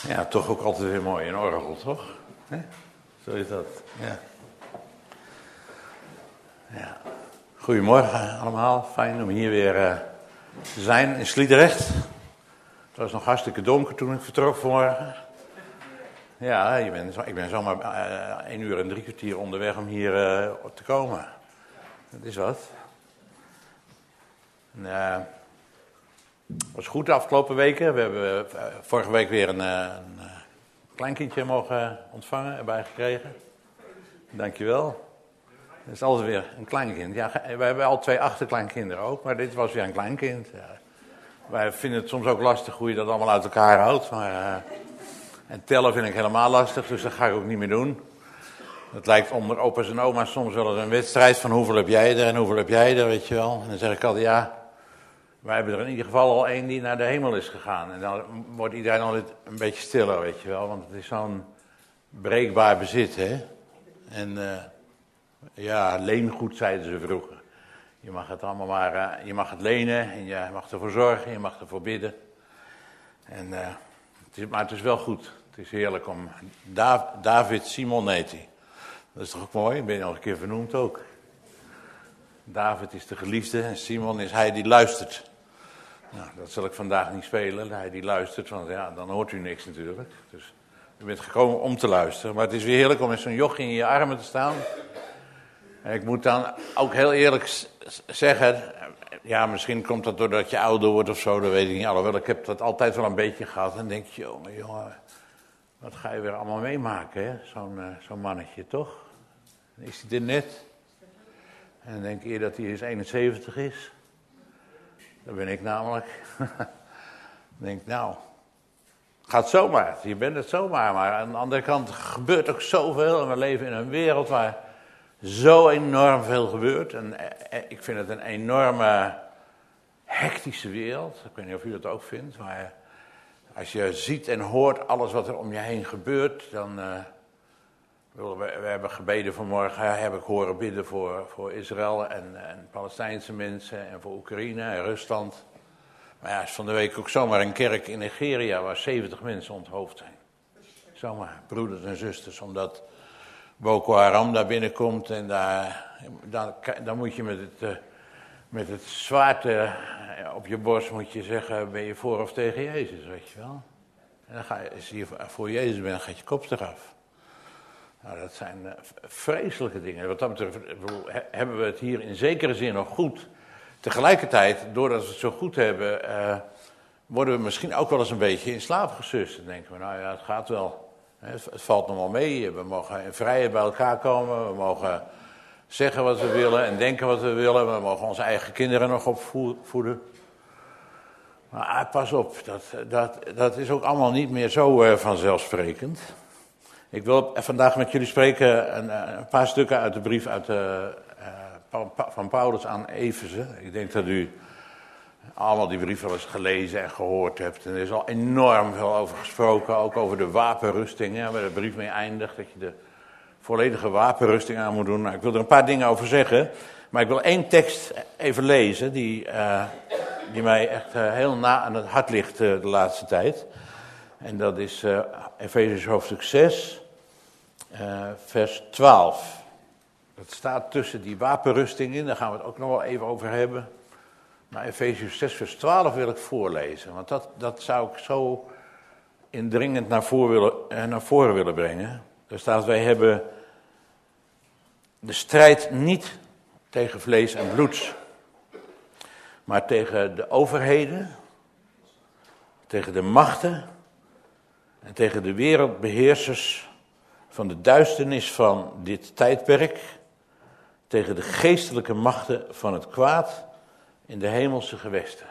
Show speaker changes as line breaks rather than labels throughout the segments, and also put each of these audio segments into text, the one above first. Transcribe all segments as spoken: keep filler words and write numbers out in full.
Ja, toch ook altijd weer mooi, een orgel, toch? He? Zo is dat, ja. ja. Goedemorgen allemaal, fijn om hier weer uh, te zijn in Sliedrecht. Het was nog hartstikke donker toen ik vertrok vanmorgen. Ja, je bent, ik ben zomaar uh, één uur en drie kwartier onderweg om hier uh, te komen. Dat is wat. En, uh, het was goed de afgelopen weken. We hebben uh, vorige week weer een, uh, een uh, kleinkindje mogen ontvangen, erbij gekregen. Dankjewel. Het is altijd weer een kleinkind. Ja, wij hebben al twee achterkleinkinderen ook, maar dit was weer een kleinkind. Ja. Wij vinden het soms ook lastig hoe je dat allemaal uit elkaar houdt. Maar, uh, en tellen vind ik helemaal lastig, dus dat ga ik ook niet meer doen. Het lijkt onder opa's en oma's soms wel eens een wedstrijd van hoeveel heb jij er en hoeveel heb jij er, weet je wel. En dan zeg ik altijd, ja, wij hebben er in ieder geval al één die naar de hemel is gegaan. En dan wordt iedereen altijd een beetje stiller, weet je wel. Want het is zo'n breekbaar bezit, hè. En uh, ja, leengoed zeiden ze vroeger. Je mag het allemaal maar, uh, je mag het lenen en je mag ervoor zorgen, je mag ervoor bidden. En, uh, het is, maar het is wel goed. Het is heerlijk om, Dav, David Simon heet hij. Dat is toch ook mooi, ben je nog een keer vernoemd ook. David is de geliefde en Simon is hij die luistert. Nou, dat zal ik vandaag niet spelen, hij die luistert, want ja, dan hoort u niks natuurlijk. Dus u bent gekomen om te luisteren, maar het is weer heerlijk om met zo'n jochie in je armen te staan. En ik moet dan ook heel eerlijk zeggen, ja, misschien komt dat doordat je ouder wordt of zo, dat weet ik niet. Alhoewel, ik heb dat altijd wel een beetje gehad en denk je, jongen, jongen, wat ga je weer allemaal meemaken, hè? Zo'n, uh, zo'n mannetje, toch? Is hij er net? En dan denk je dat hij eens eenenzeventig is. Dat ben ik namelijk. Dan denk ik, nou, gaat zomaar. Je bent het zomaar. Maar aan de andere kant gebeurt ook zoveel. En we leven in een wereld waar zo enorm veel gebeurt. En ik vind het een enorme hectische wereld. Ik weet niet of u dat ook vindt. Maar als je ziet en hoort alles wat er om je heen gebeurt, dan... Uh, We, we hebben gebeden vanmorgen, heb ik horen bidden voor, voor Israël en, en Palestijnse mensen en voor Oekraïne en Rusland. Maar ja, is van de week ook zomaar een kerk in Nigeria waar zeventig mensen onthoofd zijn. Zomaar, broeders en zusters, omdat Boko Haram daar binnenkomt en daar, dan, dan moet je met het, uh, met het zwaard uh, op je borst moet je zeggen, ben je voor of tegen Jezus, weet je wel. En dan ga je, als je voor Jezus bent, dan gaat je kop eraf. Nou, dat zijn uh, vreselijke dingen. Wat dat betreft hebben we het hier in zekere zin nog goed. Tegelijkertijd, doordat we het zo goed hebben, uh, worden we misschien ook wel eens een beetje in slaap gesust. Dan denken we, nou ja, het gaat wel. Het, het valt nog wel mee. We mogen in vrijheid bij elkaar komen. We mogen zeggen wat we willen en denken wat we willen. We mogen onze eigen kinderen nog opvoeden. Maar uh, pas op, dat, dat, dat is ook allemaal niet meer zo uh, vanzelfsprekend. Ik wil vandaag met jullie spreken een, een paar stukken uit de brief uit de, uh, van Paulus aan Efeze. Ik denk dat u allemaal die brief wel eens gelezen en gehoord hebt. En er is al enorm veel over gesproken, ook over de wapenrusting. Ja, waar de brief mee eindigt, dat je de volledige wapenrusting aan moet doen. Nou, ik wil er een paar dingen over zeggen. Maar ik wil één tekst even lezen die, uh, die mij echt uh, heel na aan het hart ligt uh, de laatste tijd. En dat is uh, Efeziërs hoofdstuk zes. Uh, vers twaalf. Dat staat tussen die wapenrusting in, daar gaan we het ook nog wel even over hebben. Maar Efeziërs zes vers twaalf wil ik voorlezen, want dat, dat zou ik zo indringend naar voren, willen, eh, naar voren willen brengen. Er staat, wij hebben de strijd niet tegen vlees en bloed, maar tegen de overheden, tegen de machten en tegen de wereldbeheersers van de duisternis van dit tijdperk, tegen de geestelijke machten van het kwaad in de hemelse gewesten.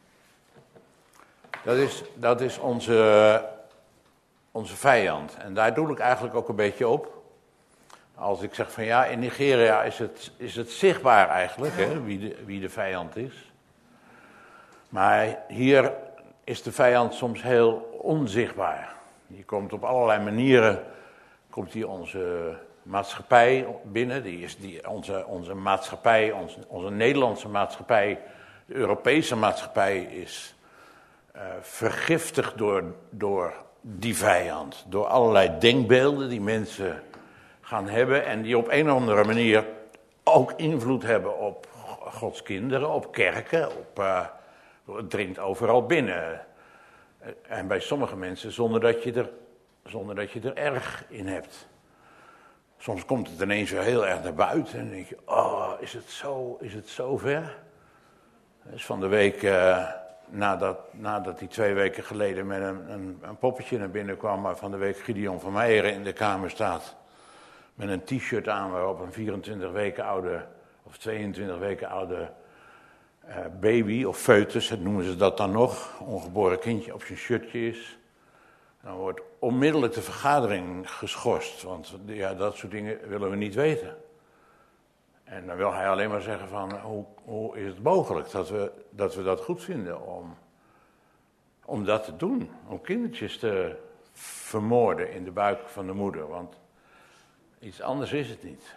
Dat is, dat is onze, onze vijand. En daar doe ik eigenlijk ook een beetje op. Als ik zeg van ja, in Nigeria is het, is het zichtbaar eigenlijk, hè, wie, de, wie de vijand is. Maar hier is de vijand soms heel onzichtbaar. Die komt op allerlei manieren... komt hier onze maatschappij binnen, die is die, onze, onze maatschappij, onze, onze Nederlandse maatschappij, de Europese maatschappij is uh, vergiftigd door, door die vijand. Door allerlei denkbeelden die mensen gaan hebben en die op een of andere manier ook invloed hebben op Gods kinderen, op kerken, op, uh, het dringt overal binnen. En bij sommige mensen zonder dat je er, zonder dat je er erg in hebt. Soms komt het ineens weer heel erg naar buiten en dan denk je, oh, is het zo, is het zo ver? Dus van de week, uh, nadat, nadat hij twee weken geleden met een, een, een poppetje naar binnen kwam, waar van de week Gideon van Meijeren in de kamer staat, met een t-shirt aan waarop een vierentwintig weken oude, of tweeëntwintig weken oude uh, baby, of foetus, dat noemen ze dat dan nog, ongeboren kindje op zijn shirtje is. Dan wordt onmiddellijk de vergadering geschorst, want ja, dat soort dingen willen we niet weten. En dan wil hij alleen maar zeggen van, hoe, hoe is het mogelijk dat we, dat we dat goed vinden om, om dat te doen? Om kindertjes te vermoorden in de buik van de moeder, want iets anders is het niet.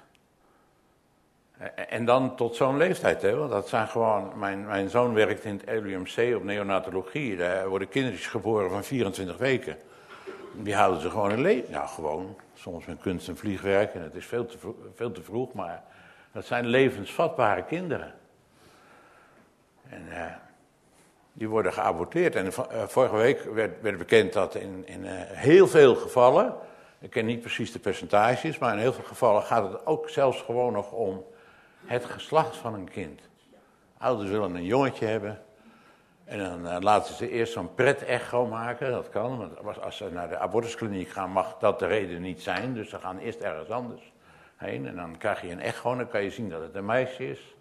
En dan tot zo'n leeftijd, hè, want dat zijn gewoon, mijn, mijn zoon werkt in het L U M C op neonatologie, daar worden kindertjes geboren van vierentwintig weken. Die houden ze gewoon in leven. Nou, gewoon, soms met kunst en vliegwerk en het is veel te, veel te vroeg, maar dat zijn levensvatbare kinderen. En uh, die worden geaborteerd. En uh, vorige week werd, werd bekend dat in, in uh, heel veel gevallen, ik ken niet precies de percentages, maar in heel veel gevallen gaat het ook zelfs gewoon nog om het geslacht van een kind. Ouders willen een jongetje hebben en dan uh, laten ze eerst zo'n pret-echo maken, dat kan, want als ze naar de abortuskliniek gaan mag dat de reden niet zijn, dus ze gaan eerst ergens anders heen en dan krijg je een echo en dan kan je zien dat het een meisje is.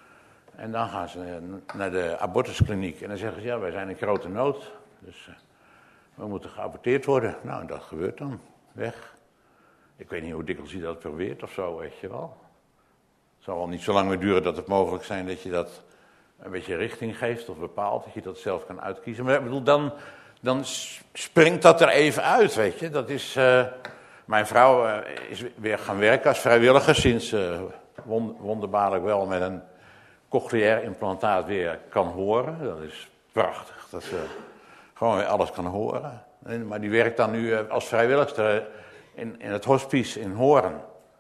En dan gaan ze naar de abortuskliniek en dan zeggen ze, ja, wij zijn in grote nood, dus uh, we moeten geaborteerd worden. Nou, en dat gebeurt dan, weg. Ik weet niet hoe dikwijls hij dat probeert of zo, weet je wel. Het zal wel niet zo lang meer duren dat het mogelijk zijn dat je dat een beetje richting geeft of bepaalt, dat je dat zelf kan uitkiezen. Maar ik bedoel, dan, dan springt dat er even uit, weet je. Dat is, uh, mijn vrouw uh, is weer gaan werken als vrijwilliger sinds uh, wond, wonderbaarlijk wel met een cochleair implantaat weer kan horen. Dat is prachtig, dat ze gewoon weer alles kan horen. En, maar die werkt dan nu uh, als vrijwilligster in, in het hospice in Hoorn.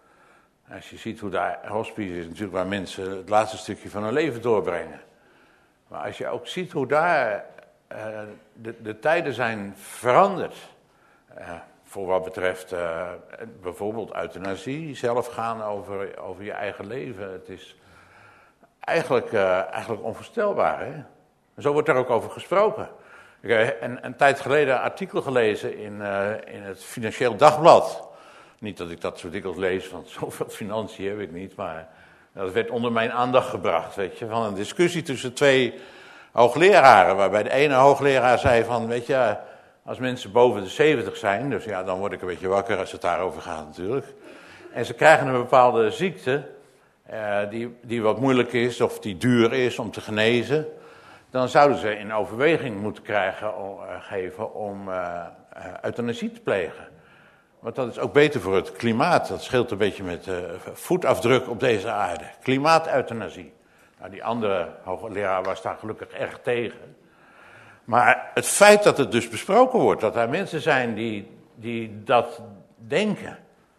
Als je ziet hoe daar, hospice is natuurlijk waar mensen het laatste stukje van hun leven doorbrengen. Maar als je ook ziet hoe daar uh, de, de tijden zijn veranderd. Uh, voor wat betreft uh, bijvoorbeeld euthanasie, zelf gaan over, over je eigen leven. Het is eigenlijk, uh, eigenlijk onvoorstelbaar. Hè? En zo wordt er ook over gesproken. Ik heb een, een tijd geleden een artikel gelezen in, uh, in het Financieel Dagblad. Niet dat ik dat zo dikwijls lees, want zoveel financiën heb ik niet, maar dat werd onder mijn aandacht gebracht, weet je, van een discussie tussen twee hoogleraren, waarbij de ene hoogleraar zei van, weet je, als mensen boven de zeventig zijn, dus ja, dan word ik een beetje wakker als het daarover gaat natuurlijk, en ze krijgen een bepaalde ziekte, uh, die, die wat moeilijk is of die duur is om te genezen, dan zouden ze in overweging moeten krijgen, uh, geven om uh, uh, euthanasie te plegen. Want dat is ook beter voor het klimaat. Dat scheelt een beetje met uh, voetafdruk op deze aarde. Klimaateuthanasie. Nou, die andere hoogleraar was daar gelukkig erg tegen. Maar het feit dat het dus besproken wordt, dat er mensen zijn die, die dat denken.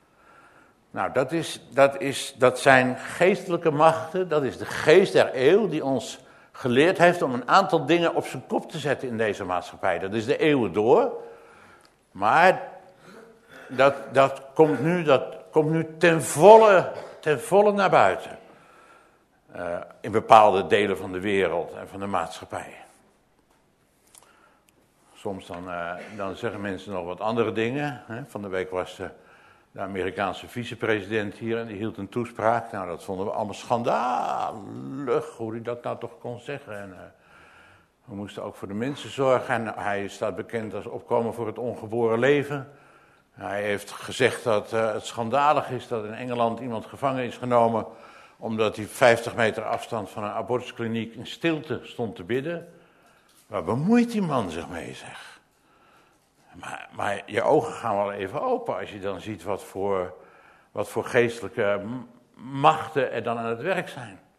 Nou, dat, is, dat, is, dat zijn geestelijke machten, dat is de geest der eeuw die ons geleerd heeft om een aantal dingen op zijn kop te zetten in deze maatschappij. Dat is de eeuwen door. Maar dat, dat, komt, nu, dat komt nu ten volle, ten volle naar buiten. Uh, in bepaalde delen van de wereld en van de maatschappij. Soms dan, uh, dan zeggen mensen nog wat andere dingen. Hè. Van de week was de, de Amerikaanse vicepresident hier en die hield een toespraak. Nou, dat vonden we allemaal schandalig, hoe hij dat nou toch kon zeggen. En, uh, we moesten ook voor de mensen zorgen. En hij staat bekend als opkomen voor het ongeboren leven. Hij heeft gezegd dat uh, het schandalig is dat in Engeland iemand gevangen is genomen omdat hij vijftig meter afstand van een abortuskliniek in stilte stond te bidden. Waar bemoeit die man zich mee, zeg? Maar, maar je ogen gaan wel even open als je dan ziet wat voor, wat voor geestelijke machten er dan aan het werk zijn.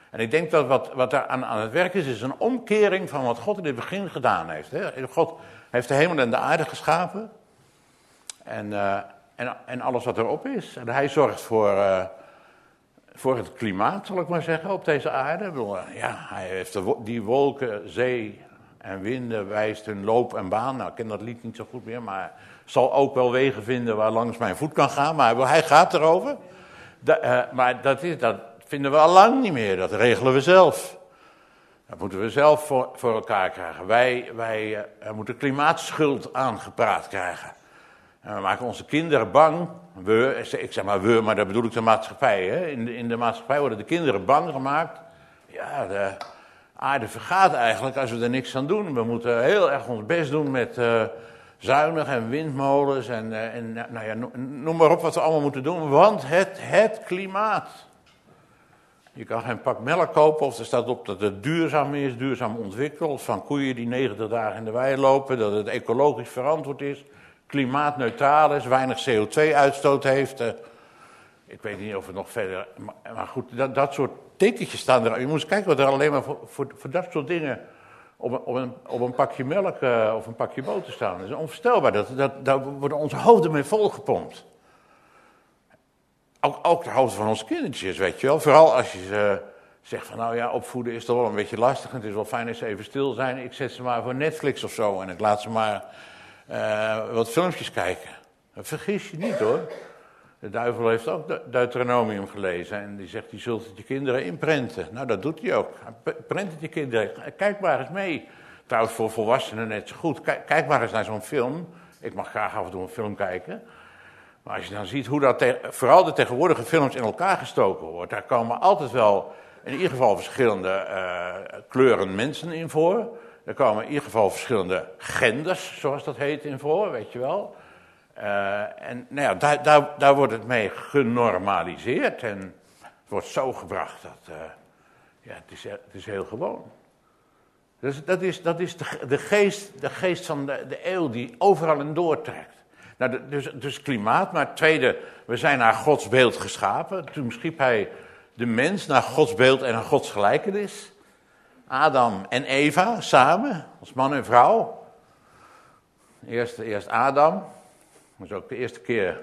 En ik denk dat wat, wat daar aan, aan het werk is, is een omkering van wat God in het begin gedaan heeft. Hè? God heeft de hemel en de aarde geschapen. En, uh, en, en alles wat erop is. En hij zorgt voor, uh, voor het klimaat, zal ik maar zeggen, op deze aarde. Ik bedoel, ja, hij heeft de, die wolken, zee en winden wijst hun loop en baan. Nou, ik ken dat lied niet zo goed meer, maar zal ook wel wegen vinden waar langs mijn voet kan gaan. Maar hij gaat erover. Da, uh, maar dat, is, dat vinden we al lang niet meer. Dat regelen we zelf. Dat moeten we zelf voor, voor elkaar krijgen. Wij, wij uh, moeten klimaatschuld aangepraat krijgen. En we maken onze kinderen bang. We, ik zeg maar we, maar dat bedoel ik de maatschappij. Hè? In, de, in de maatschappij worden de kinderen bang gemaakt. Ja, de aarde vergaat eigenlijk als we er niks aan doen. We moeten heel erg ons best doen met uh, zuinig en windmolens en, uh, en nou ja, noem maar op wat we allemaal moeten doen. Want het, het klimaat. Je kan geen pak melk kopen of er staat op dat het duurzaam is, duurzaam ontwikkeld. Van koeien die negentig dagen in de wei lopen, dat het ecologisch verantwoord is. Klimaatneutraal is, weinig C O twee uitstoot heeft. Uh, ik weet niet of het nog verder... Maar, maar goed, dat, dat soort tekentjes staan er. Je moet eens kijken wat er alleen maar voor, voor, voor dat soort dingen op een, op een, op een pakje melk uh, of een pakje boter staan. Dat is onvoorstelbaar. Dat, dat, daar worden onze hoofden mee volgepompt. Ook, ook de hoofden van onze kindertjes, weet je wel. Vooral als je ze zegt van nou ja, opvoeden is toch wel een beetje lastig. Het is wel fijn als ze even stil zijn. Ik zet ze maar voor Netflix of zo en ik laat ze maar... Uh, wat filmpjes kijken. Vergis je niet hoor. De duivel heeft ook de Deuteronomium gelezen en die zegt, je zult het je kinderen inprenten. Nou, dat doet hij ook. Prent het je kinderen. Kijk maar eens mee. Trouwens, voor volwassenen net zo goed. Kijk, kijk maar eens naar zo'n film. Ik mag graag af en toe een film kijken. Maar als je dan ziet hoe dat, te, vooral de tegenwoordige films in elkaar gestoken wordt, daar komen altijd wel in ieder geval verschillende uh, kleuren mensen in voor. Er komen in ieder geval verschillende genders, zoals dat heet, in voor, weet je wel. Uh, en nou ja, daar, daar, daar wordt het mee genormaliseerd en het wordt zo gebracht dat, uh, ja, het is, het is heel gewoon. Dus dat is, dat is de, de, geest, de geest van de, de eeuw die overal in doortrekt. Nou, de, dus, dus klimaat, maar het tweede, we zijn naar Gods beeld geschapen. Toen schiep hij de mens naar Gods beeld en naar Gods gelijkenis. Adam en Eva samen, als man en vrouw. Eerst, eerst Adam. Dat was ook de eerste keer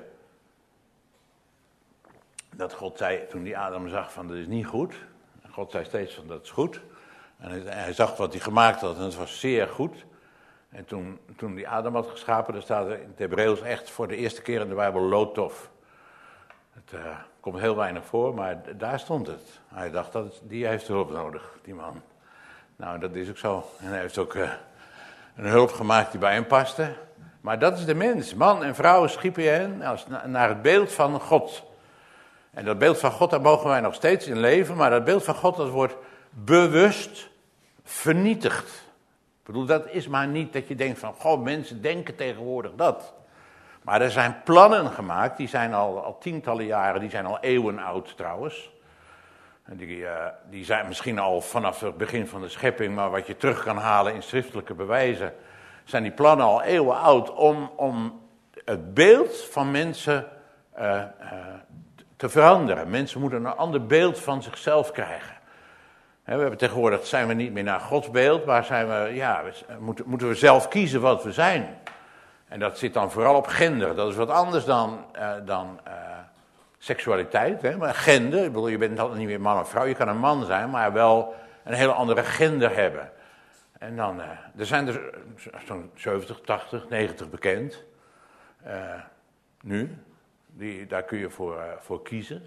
dat God zei, toen die Adam zag van dat is niet goed. En God zei steeds van dat is goed. En hij, hij zag wat hij gemaakt had en het was zeer goed. En toen, toen die Adam had geschapen, daar staat er in het Hebreeuws echt voor de eerste keer in de Bijbel Lotof. Het uh, komt heel weinig voor, maar daar stond het. Hij dacht, dat is, die heeft hulp nodig, die man. Nou, dat is ook zo. En hij heeft ook uh, een hulp gemaakt die bij hem paste. Maar dat is de mens. Man en vrouw schiep je hen als, naar het beeld van God. En dat beeld van God, daar mogen wij nog steeds in leven. Maar dat beeld van God, dat wordt bewust vernietigd. Ik bedoel, dat is maar niet dat je denkt van, goh, mensen denken tegenwoordig dat. Maar er zijn plannen gemaakt, die zijn al, al tientallen jaren, die zijn al eeuwen oud trouwens. En die, uh, die zijn misschien al vanaf het begin van de schepping, maar wat je terug kan halen in schriftelijke bewijzen, zijn die plannen al eeuwen oud om, om het beeld van mensen uh, uh, te veranderen. Mensen moeten een ander beeld van zichzelf krijgen. He, we hebben tegenwoordig, zijn we niet meer naar Gods beeld, maar zijn we, ja, moeten, moeten we zelf kiezen wat we zijn. En dat zit dan vooral op gender. Dat is wat anders dan, uh, dan uh, seksualiteit. Hè? Maar gender, ik bedoel, je bent altijd niet meer man of vrouw. Je kan een man zijn, maar wel een hele andere gender hebben. En dan, uh, er zijn er zo'n zeventig, tachtig, negentig bekend. Uh, nu, die, daar kun je voor, uh, voor kiezen.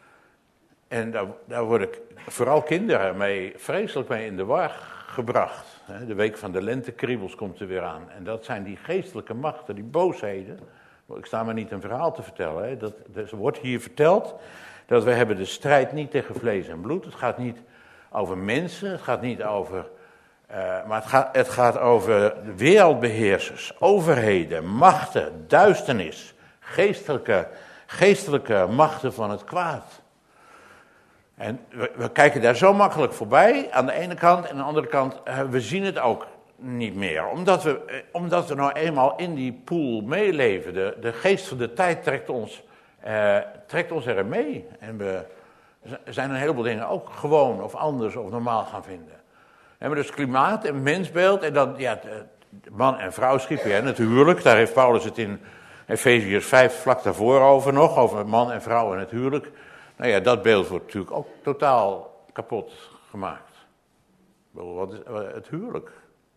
En daar, daar worden vooral kinderen mee, vreselijk mee in de war gebracht. De week van de lentekriebels komt er weer aan. En dat zijn die geestelijke machten, die boosheden. Ik sta maar niet een verhaal te vertellen. Hè. Dat, dat wordt hier verteld dat we hebben de strijd niet tegen vlees en bloed. Het gaat niet over mensen, het gaat niet over... Uh, maar het gaat, het gaat over wereldbeheersers, overheden, machten, duisternis. Geestelijke, geestelijke machten van het kwaad. En we, we kijken daar zo makkelijk voorbij, aan de ene kant. En aan de andere kant, uh, we zien het ook niet meer. Omdat we, uh, omdat we nou eenmaal in die pool meeleven. De, de geest van de tijd trekt ons, uh, trekt ons erin mee. En we, zijn een heleboel dingen ook gewoon of anders of normaal gaan vinden. We hebben dus klimaat en mensbeeld en dan, ja, man en vrouw schiep je natuurlijk. Daar heeft Paulus het in Efeziërs vijf vlak daarvoor over nog, over man en vrouw en het huwelijk. Nou ja, dat beeld wordt natuurlijk ook totaal kapot gemaakt. Wat is het huwelijk?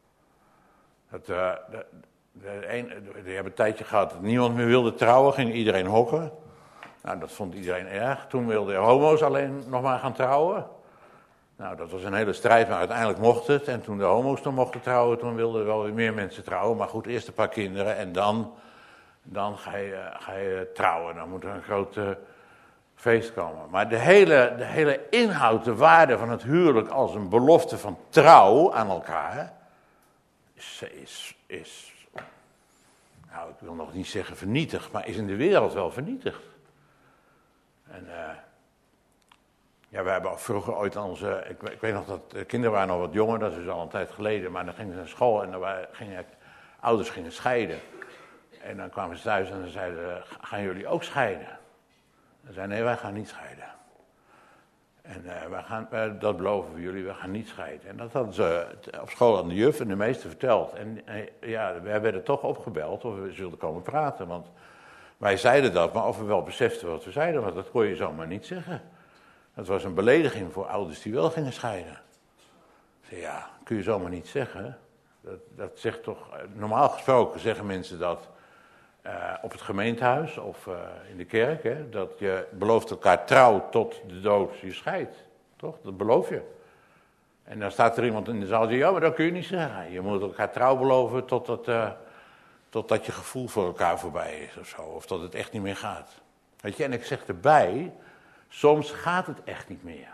Het, uh, de, de een, die hebben een tijdje gehad dat niemand meer wilde trouwen, ging iedereen hokken. Nou, dat vond iedereen erg. Toen wilden homo's alleen nog maar gaan trouwen. Nou, dat was een hele strijd, maar uiteindelijk mocht het. En toen de homo's dan mochten trouwen, toen wilden er wel weer meer mensen trouwen. Maar goed, eerst een paar kinderen en dan, dan ga, je, ga je trouwen. Dan moet er een groot uh, feest komen. Maar de hele, de hele inhoud, de waarde van het huwelijk als een belofte van trouw aan elkaar, is, is, is nou, ik wil nog niet zeggen vernietigd, maar is in de wereld wel vernietigd. En uh, ja, we hebben vroeger ooit onze, ik, ik weet nog dat de kinderen waren nog wat jonger, dat is al een tijd geleden, maar dan gingen ze naar school en dan waren, gingen, ouders gingen scheiden. En dan kwamen ze thuis en dan zeiden ze, gaan jullie ook scheiden? Dan zeiden nee, wij gaan niet scheiden. En uh, wij gaan, uh, dat beloven we jullie, we gaan niet scheiden. En dat hadden ze op school aan de juf en de meester verteld. En uh, ja, wij werden toch opgebeld of we zullen komen praten, want wij zeiden dat, maar of we wel beseften wat we zeiden, want dat kon je zomaar niet zeggen. Dat was een belediging voor ouders die wel gingen scheiden. Ik zei, ja, kun je zomaar niet zeggen. Dat, dat zegt toch, normaal gesproken zeggen mensen dat uh, op het gemeentehuis of uh, in de kerk. Hè, dat je belooft elkaar trouw tot de dood je scheidt. Toch, dat beloof je. En dan staat er iemand in de zaal die zegt, ja, maar dat kun je niet zeggen. Je moet elkaar trouw beloven totdat, uh, totdat je gevoel voor elkaar voorbij is of zo. Of dat het echt niet meer gaat. Weet je, en ik zeg erbij, soms gaat het echt niet meer.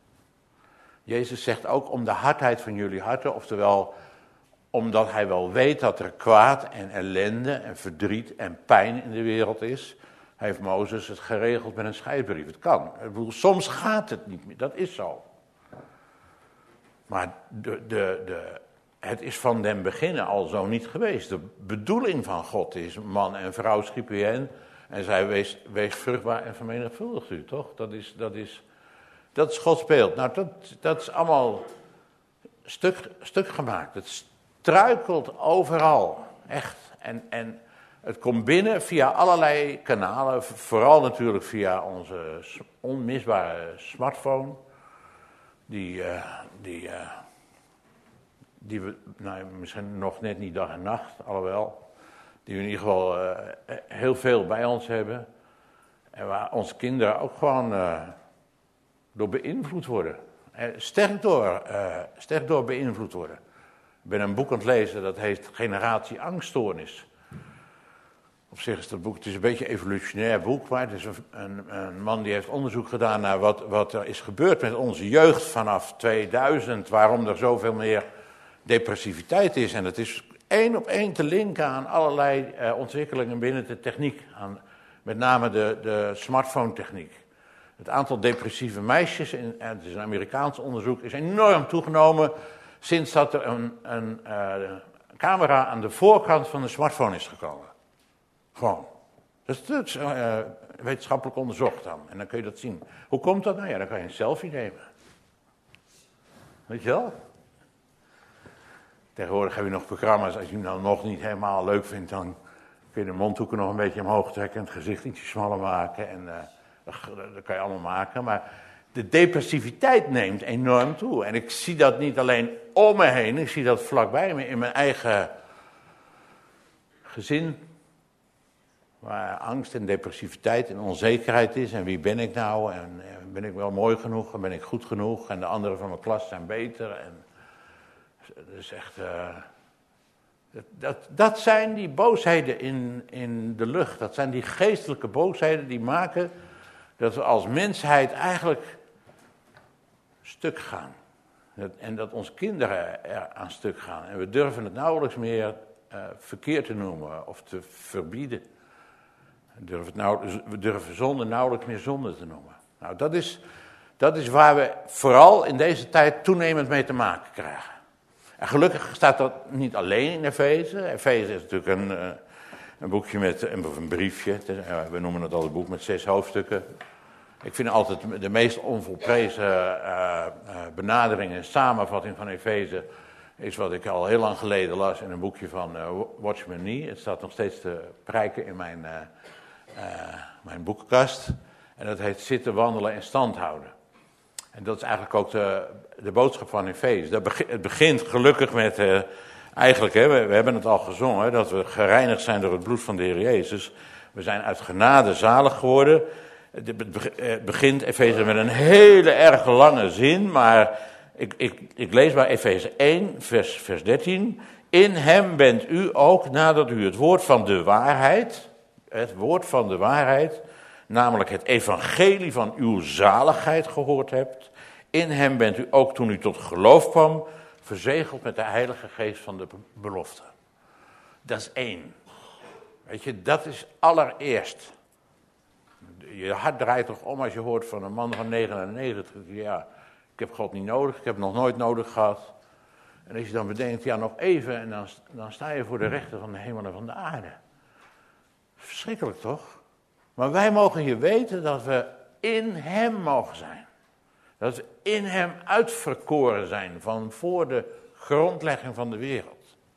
Jezus zegt ook om de hardheid van jullie harten, oftewel omdat hij wel weet dat er kwaad en ellende en verdriet en pijn in de wereld is, heeft Mozes het geregeld met een scheidbrief. Het kan. Ik bedoel, soms gaat het niet meer, dat is zo. Maar de, de, de, het is van den beginnen al zo niet geweest. De bedoeling van God is, man en vrouw schiep u hen en zij wees, wees vruchtbaar en vermenigvuldigt u, toch? Dat is, dat is, dat is Gods beeld. Nou, dat, dat is allemaal stuk, stuk gemaakt. Het struikelt overal, echt. En, en het komt binnen via allerlei kanalen, vooral natuurlijk via onze onmisbare smartphone, die, uh, die, uh, die we nou, misschien nog net niet dag en nacht, alhoewel, die we in ieder geval uh, heel veel bij ons hebben. En waar onze kinderen ook gewoon uh, door beïnvloed worden. Uh, sterk, door, uh, sterk door beïnvloed worden. Ik ben een boek aan het lezen, dat heet Generatie Angststoornis. Op zich is dat boek, het is een beetje een evolutionair boek, maar het is een, een, een man die heeft onderzoek gedaan naar wat, wat er is gebeurd met onze jeugd vanaf tweeduizend, waarom er zoveel meer depressiviteit is. En dat is één op één te linken aan allerlei uh, ontwikkelingen binnen de techniek, aan met name de, de smartphone-techniek. Het aantal depressieve meisjes, in, en het is een Amerikaans onderzoek, is enorm toegenomen sinds dat er een, een uh, camera aan de voorkant van de smartphone is gekomen. Gewoon. Dat is, dat is uh, wetenschappelijk onderzocht dan. En dan kun je dat zien. Hoe komt dat? Nou ja, dan kan je een selfie nemen. Weet je wel? Tegenwoordig heb je nog programma's, als je hem nou nog niet helemaal leuk vindt, dan kun je de mondhoeken nog een beetje omhoog trekken en het gezicht ietsje smaller maken. En uh, dat, dat kan je allemaal maken. Maar de depressiviteit neemt enorm toe. En ik zie dat niet alleen om me heen, ik zie dat vlakbij me in mijn eigen gezin. Waar angst en depressiviteit en onzekerheid is. En wie ben ik nou? En ben ik wel mooi genoeg? En ben ik goed genoeg? En de anderen van mijn klas zijn beter. En dat is echt. Uh, dat, dat, dat zijn die boosheden in, in de lucht. Dat zijn die geestelijke boosheden die maken dat we als mensheid eigenlijk stuk gaan. Dat, en dat onze kinderen er aan stuk gaan. En we durven het nauwelijks meer uh, verkeerd te noemen of te verbieden. We durven, het nou, we durven zonde nauwelijks meer zonde te noemen. Nou, dat is, dat is waar we vooral in deze tijd toenemend mee te maken krijgen. En gelukkig staat dat niet alleen in Efeze. Efeze is natuurlijk een, een boekje met, of een briefje. We noemen het al een boek met zes hoofdstukken. Ik vind altijd de meest onvolprezen uh, uh, benadering en samenvatting van Efeze is wat ik al heel lang geleden las in een boekje van uh, Watchman Nee. Het staat nog steeds te prijken in mijn, uh, uh, mijn boekenkast. En dat heet zitten, wandelen en stand houden. En dat is eigenlijk ook de, de boodschap van Efeze. Dat begint, het begint gelukkig met, uh, eigenlijk, hè, we, we hebben het al gezongen, dat we gereinigd zijn door het bloed van de Heer Jezus. We zijn uit genade zalig geworden. Het begint Efeze met een hele erg lange zin, maar ik, ik, ik lees bij Efeze één, vers, vers dertien. In hem bent u ook, nadat u het woord van de waarheid, het woord van de waarheid, namelijk het evangelie van uw zaligheid gehoord hebt. In hem bent u ook, toen u tot geloof kwam, verzegeld met de Heilige Geest van de belofte. Dat is één. Weet je, dat is allereerst. Je hart draait toch om als je hoort van een man van negenennegentig. Ja, ik heb God niet nodig, ik heb nog nooit nodig gehad. En als je dan bedenkt, ja nog even en dan, dan sta je voor de rechter van de hemel en van de aarde. Verschrikkelijk toch? Maar wij mogen hier weten dat we in hem mogen zijn. Dat we in hem uitverkoren zijn van voor de grondlegging van de wereld.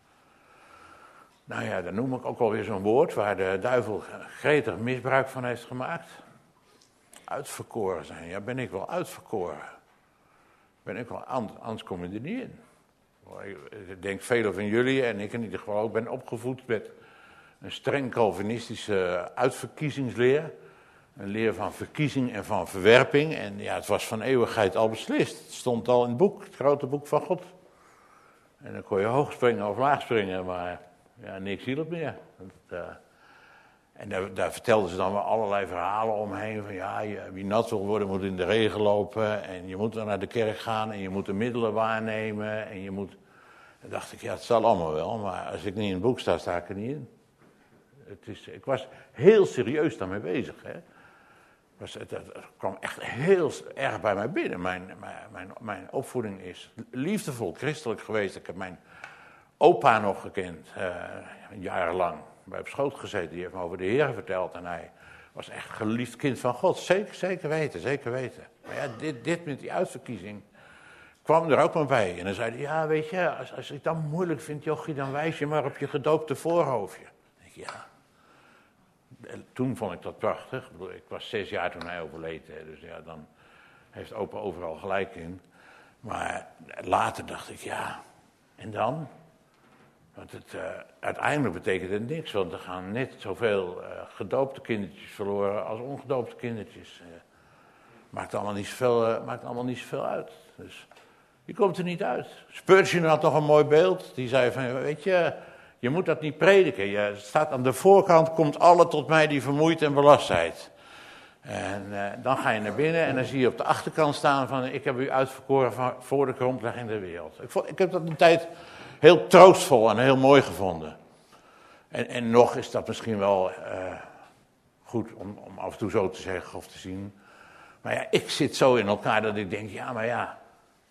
Nou ja, dan noem ik ook alweer zo'n woord waar de duivel gretig misbruik van heeft gemaakt. Uitverkoren zijn. Ja, ben ik wel uitverkoren? Ben ik wel, anders kom je er niet in. Ik denk velen van jullie, en ik in ieder geval ook, ben opgevoed met een streng Calvinistische uitverkiezingsleer. Een leer van verkiezing en van verwerping. En ja, het was van eeuwigheid al beslist. Het stond al in het boek, het grote boek van God. En dan kon je hoog springen of laag springen, maar ja, niks hielp meer. Dat, uh, en daar, daar vertelden ze dan wel allerlei verhalen omheen. Van ja, je, wie nat wil worden moet in de regen lopen. En je moet dan naar de kerk gaan en je moet de middelen waarnemen. En je moet... Dan dacht ik, ja, het zal allemaal wel. Maar als ik niet in het boek sta, sta ik er niet in. Het is, ik was heel serieus daarmee bezig. Hè. Was, het, het kwam echt heel erg bij mij binnen. Mijn, mijn, mijn, mijn opvoeding is liefdevol christelijk geweest. Ik heb mijn opa nog gekend, uh, jarenlang. Bij op schoot gezeten, die heeft me over de Heer verteld. En hij was echt geliefd kind van God. Zeker, zeker weten, zeker weten. Maar ja, dit, dit met die uitverkiezing kwam er ook maar bij. En dan zei hij, ja, weet je, als, als ik het dan moeilijk vind, jochie, dan wijs je maar op je gedoopte voorhoofdje. Dan denk ik, ja. En toen vond ik dat prachtig. Ik bedoel, ik was zes jaar toen hij overleed. Hè, dus ja, dan heeft opa overal gelijk in. Maar later dacht ik, ja, en dan? Want het, uh, uiteindelijk betekent het niks, want er gaan net zoveel uh, gedoopte kindertjes verloren als ongedoopte kindertjes. Uh, maakt, allemaal niet zoveel, uh, maakt allemaal niet zoveel uit. Dus je komt er niet uit. Spurgeon had nog een mooi beeld. Die zei van, weet je, je moet dat niet prediken. Je staat aan de voorkant, komt alle tot mij die vermoeid en belast zijn. En uh, dan ga je naar binnen en dan zie je op de achterkant staan van, ik heb u uitverkoren van, voor de grondlegging der wereld. Ik, vond, ik heb dat een tijd heel troostvol en heel mooi gevonden. En, en nog is dat misschien wel uh, goed om, om af en toe zo te zeggen of te zien. Maar ja, ik zit zo in elkaar dat ik denk, ja, maar ja.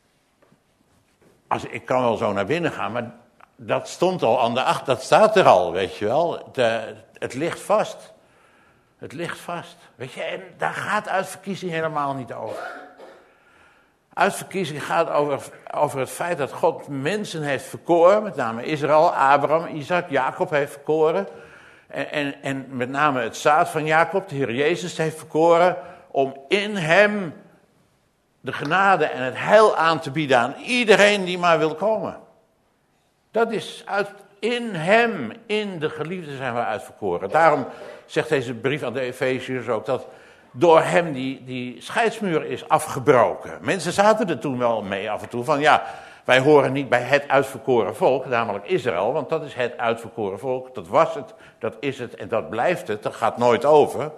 Als, ik kan wel zo naar binnen gaan, maar dat stond al aan de achter, dat staat er al, weet je wel. Het, uh, het ligt vast. Het ligt vast. Weet je, en daar gaat uitverkiezing helemaal niet over. Uitverkiezing gaat over, over het feit dat God mensen heeft verkoren, met name Israël, Abraham, Isaac, Jacob heeft verkoren. En, en, en met name het zaad van Jacob, de Heer Jezus, heeft verkoren om in hem de genade en het heil aan te bieden aan iedereen die maar wil komen. Dat is uit, in hem, in de geliefde zijn we uitverkoren. Daarom zegt deze brief aan de Efeziërs ook dat door hem die, die scheidsmuur is afgebroken. Mensen zaten er toen wel mee af en toe van, ja, wij horen niet bij het uitverkoren volk, namelijk Israël, want dat is het uitverkoren volk. Dat was het, dat is het en dat blijft het, dat gaat nooit over.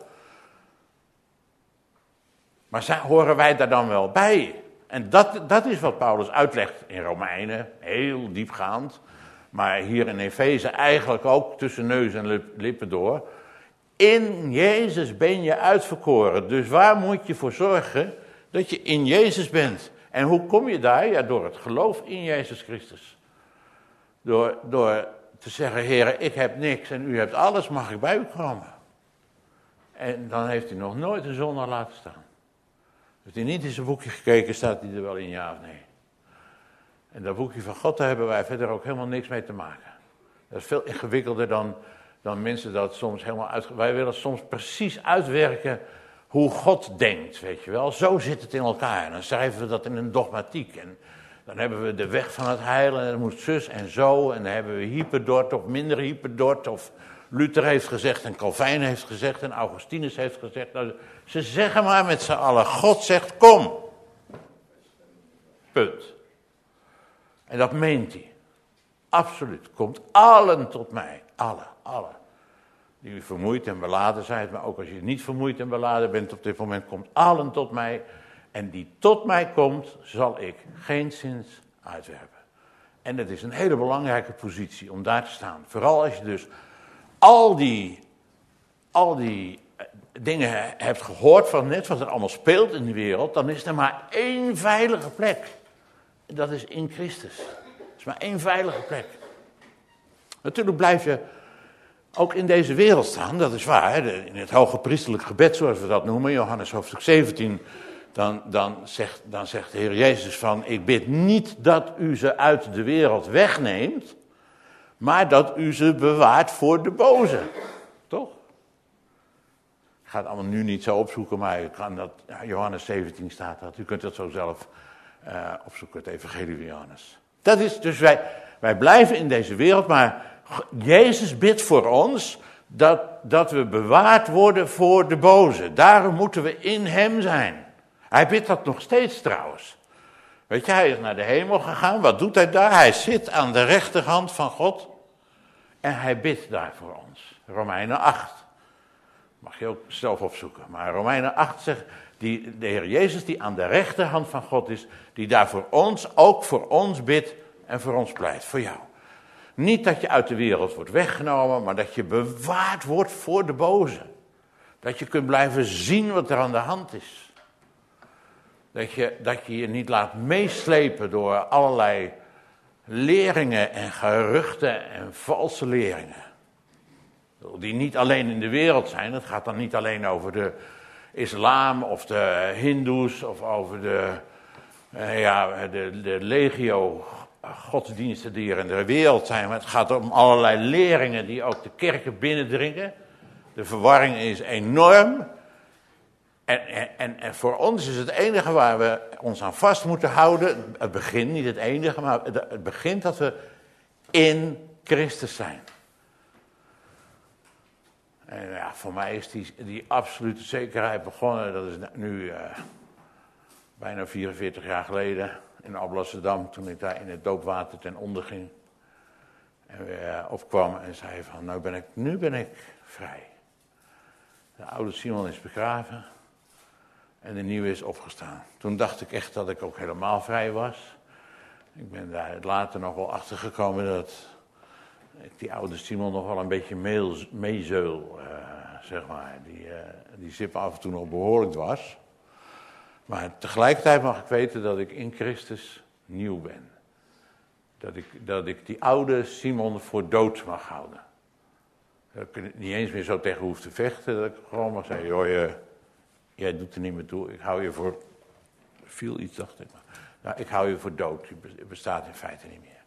Maar zijn, horen wij daar dan wel bij? En dat, dat is wat Paulus uitlegt in Romeinen, heel diepgaand. Maar hier in Efeze eigenlijk ook tussen neus en lippen door. In Jezus ben je uitverkoren. Dus waar moet je voor zorgen dat je in Jezus bent? En hoe kom je daar? Ja, door het geloof in Jezus Christus. Door, door te zeggen, Heer, ik heb niks en u hebt alles, mag ik bij u komen? En dan heeft hij nog nooit een zondaar laten staan. Heeft hij niet in zijn boekje gekeken, staat hij er wel in, ja of nee? En dat boekje van God, daar hebben wij verder ook helemaal niks mee te maken. Dat is veel ingewikkelder dan, dan mensen dat soms helemaal uit... Wij willen soms precies uitwerken hoe God denkt, weet je wel. Zo zit het in elkaar. En dan schrijven we dat in een dogmatiek. En dan hebben we de weg van het heil en dat moet zus en zo. En dan hebben we hyperdort of minder hyperdort. Of Luther heeft gezegd en Calvijn heeft gezegd en Augustinus heeft gezegd. Nou, ze zeggen maar met z'n allen, God zegt kom. Punt. En dat meent hij. Absoluut. Komt allen tot mij. Alle, alle. Die u vermoeid en beladen zijt, maar ook als je niet vermoeid en beladen bent op dit moment, komt allen tot mij. En die tot mij komt, zal ik geenszins uitwerpen. En dat is een hele belangrijke positie om daar te staan. Vooral als je dus al die, al die dingen hebt gehoord van net wat er allemaal speelt in de wereld, dan is er maar één veilige plek. En dat is in Christus. Er is maar één veilige plek. Natuurlijk blijf je ook in deze wereld staan, dat is waar. Hè? In het hoge priesterlijk gebed, zoals we dat noemen, Johannes hoofdstuk zeventien, dan, dan, zegt, dan zegt de Heer Jezus van, ik bid niet dat u ze uit de wereld wegneemt, maar dat u ze bewaart voor de boze. Toch? Ik ga het allemaal nu niet zo opzoeken, maar u kan dat, Johannes zeventien staat dat. U kunt dat zo zelf uh, opzoeken, het evangelie van Johannes. Dat is dus, wij, wij blijven in deze wereld, maar Jezus bidt voor ons dat, dat we bewaard worden voor de boze. Daarom moeten we in hem zijn. Hij bidt dat nog steeds trouwens. Weet je, hij is naar de hemel gegaan. Wat doet hij daar? Hij zit aan de rechterhand van God. En hij bidt daar voor ons. Romeinen acht. Mag je ook zelf opzoeken. Maar Romeinen acht zegt, die, de Heer Jezus die aan de rechterhand van God is, die daar voor ons, ook voor ons bidt en voor ons pleit. Voor jou. Niet dat je uit de wereld wordt weggenomen, maar dat je bewaard wordt voor de boze. Dat je kunt blijven zien wat er aan de hand is. Dat je dat je, je niet laat meeslepen door allerlei leringen en geruchten en valse leringen. Die niet alleen in de wereld zijn. Het gaat dan niet alleen over de islam of de hindoes of over de, uh, ja, de, de legio godsdiensten die er in de wereld zijn. Maar het gaat om allerlei leringen die ook de kerken binnendringen. De verwarring is enorm. En, en, en voor ons is het enige waar we ons aan vast moeten houden, het begin, niet het enige, maar het begint dat we in Christus zijn. En ja, voor mij is die, die absolute zekerheid begonnen, dat is nu uh, bijna vierenveertig jaar geleden in Alblasserdam, toen ik daar in het doopwater ten onder ging. En weer uh, opkwam en zei van, nou ben ik, nu ben ik vrij. De oude Simon is begraven. En de nieuwe is opgestaan. Toen dacht ik echt dat ik ook helemaal vrij was. Ik ben daar later nog wel achter gekomen dat ik die oude Simon nog wel een beetje meezeul, uh, zeg maar. Die, uh, die zip af en toe nog behoorlijk was. Maar tegelijkertijd mag ik weten dat ik in Christus nieuw ben. Dat ik, dat ik die oude Simon voor dood mag houden. Dat ik niet eens meer zo tegen hoef te vechten. Dat ik gewoon mag zeggen, joh, je... Jij doet er niet meer toe, ik hou je voor... Viel iets, dacht ik. Nou, ik hou je voor dood, je bestaat in feite niet meer.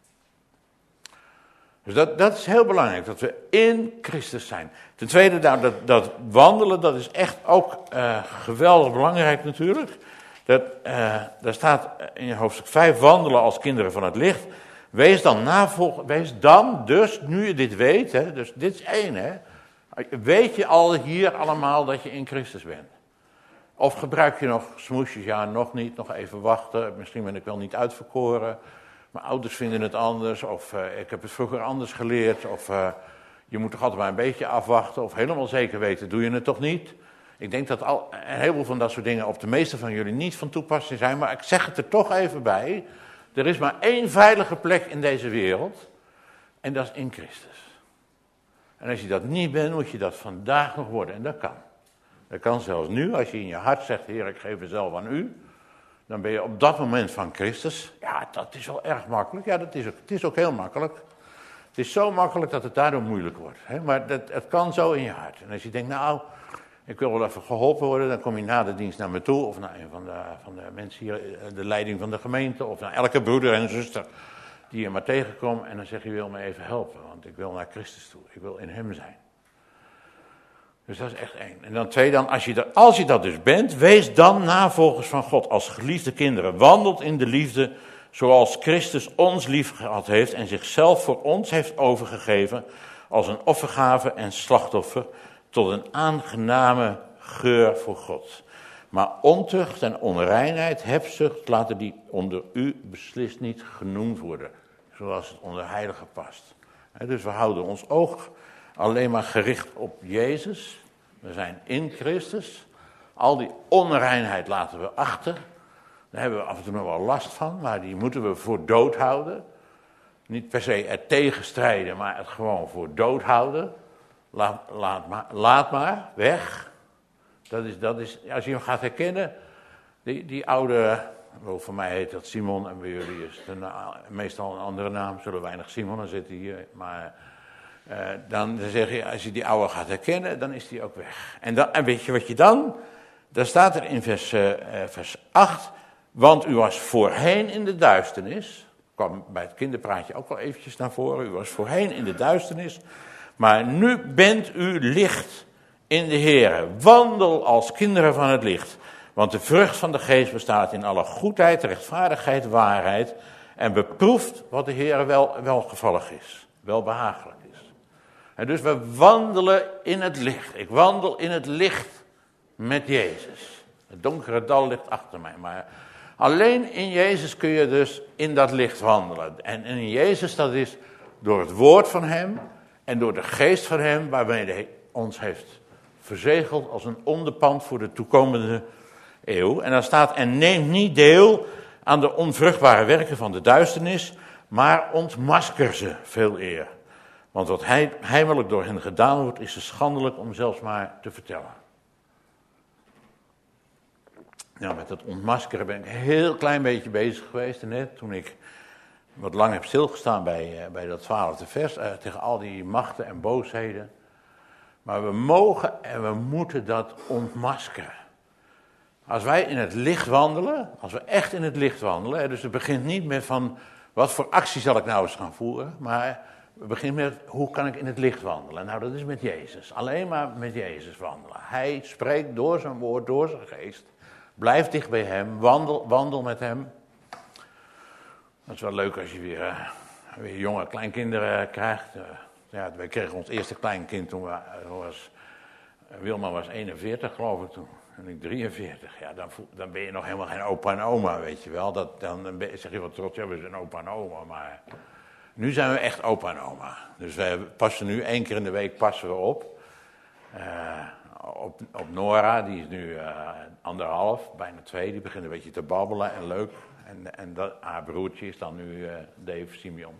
Dus dat, dat is heel belangrijk, dat we in Christus zijn. Ten tweede, nou, dat, dat wandelen, dat is echt ook uh, geweldig belangrijk natuurlijk. Dat, uh, daar staat in hoofdstuk vijf, wandelen als kinderen van het licht. Wees dan navolg, wees dan, dus, nu je dit weet, hè, dus dit is één, hè. Weet je al hier allemaal dat je in Christus bent? Of gebruik je nog smoesjes? Ja, nog niet, nog even wachten. Misschien ben ik wel niet uitverkoren. Mijn ouders vinden het anders. Of uh, ik heb het vroeger anders geleerd. Of uh, je moet toch altijd maar een beetje afwachten. Of helemaal zeker weten, doe je het toch niet? Ik denk dat al, een heleboel van dat soort dingen op de meeste van jullie niet van toepassing zijn. Maar ik zeg het er toch even bij. Er is maar één veilige plek in deze wereld. En dat is in Christus. En als je dat niet bent, moet je dat vandaag nog worden. En dat kan. Dat kan zelfs nu, als je in je hart zegt, Heer, ik geef mezelf aan u. Dan ben je op dat moment van Christus. Ja, dat is wel erg makkelijk. Ja, dat is ook, het is ook heel makkelijk. Het is zo makkelijk dat het daardoor moeilijk wordt. Hè? Maar dat, het kan zo in je hart. En als je denkt, nou, ik wil wel even geholpen worden, dan kom je na de dienst naar me toe, of naar een van de, van de mensen hier, de leiding van de gemeente, of naar elke broeder en zuster die je maar tegenkomt, en dan zeg je, je wil me even helpen, want ik wil naar Christus toe, ik wil in hem zijn. Dus dat is echt één. En dan twee, dan, als, je dat, als je dat dus bent, wees dan navolgers van God als geliefde kinderen. Wandelt in de liefde zoals Christus ons lief gehad heeft en zichzelf voor ons heeft overgegeven als een offergave en slachtoffer tot een aangename geur voor God. Maar ontucht en onreinheid, hebzucht, laten die onder u beslist niet genoemd worden, zoals het onder heiligen past. Dus we houden ons oog alleen maar gericht op Jezus. We zijn in Christus. Al die onreinheid laten we achter. Daar hebben we af en toe nog wel last van, maar die moeten we voor dood houden. Niet per se er tegen strijden, maar het gewoon voor dood houden. Laat, laat, maar, laat maar, weg. Dat is, dat is, als je hem gaat herkennen, die, die oude, wel voor mij heet dat Simon en bij jullie is het een, meestal een andere naam, zullen weinig Simonen zitten hier, maar uh, dan, dan zeg je, als je die oude gaat herkennen, dan is die ook weg. En, dan, en weet je wat je dan, dan staat er in vers, uh, vers acht, want u was voorheen in de duisternis, kwam bij het kinderpraatje ook wel eventjes naar voren, u was voorheen in de duisternis, maar nu bent u licht in de Heere. Wandel als kinderen van het licht. Want de vrucht van de geest bestaat in alle goedheid, rechtvaardigheid, waarheid. En beproeft wat de Heere wel, welgevallig is. Welbehagelijk is. En dus we wandelen in het licht. Ik wandel in het licht met Jezus. Het donkere dal ligt achter mij. Maar alleen in Jezus kun je dus in dat licht wandelen. En in Jezus, dat is door het woord van hem en door de geest van hem, waarmee hij ons heeft verzegeld als een onderpand voor de toekomende eeuw. En dan staat, en neemt niet deel aan de onvruchtbare werken van de duisternis, maar ontmasker ze veel eer. Want wat heimelijk door hen gedaan wordt, is ze schandelijk om zelfs maar te vertellen. Nou, met dat ontmaskeren ben ik een heel klein beetje bezig geweest net, toen ik wat lang heb stilgestaan bij, bij dat twaalfde vers, uh, tegen al die machten en boosheden. Maar we mogen en we moeten dat ontmaskeren. Als wij in het licht wandelen, als we echt in het licht wandelen, dus het begint niet met van, wat voor actie zal ik nou eens gaan voeren, maar we beginnen met, hoe kan ik in het licht wandelen? Nou, dat is met Jezus, alleen maar met Jezus wandelen. Hij spreekt door zijn woord, door zijn geest, blijf dicht bij hem, wandel, wandel met hem. Dat is wel leuk als je weer, uh, weer jonge kleinkinderen krijgt. Uh, ja, wij kregen ons eerste kleinkind toen we, uh, was, uh, Wilma was eenenveertig geloof ik toen. En ik drieënveertig. Ja, dan, dan ben je nog helemaal geen opa en oma, weet je wel. Dat, dan ben, zeg je wel trots, ja, we zijn opa en oma. Maar nu zijn we echt opa en oma. Dus wij passen nu, één keer in de week passen we op. Uh, op, op Nora, die is nu uh, anderhalf, bijna twee. Die begint een beetje te babbelen en leuk. En, en dat, haar broertje is dan nu uh, Dave Simeon.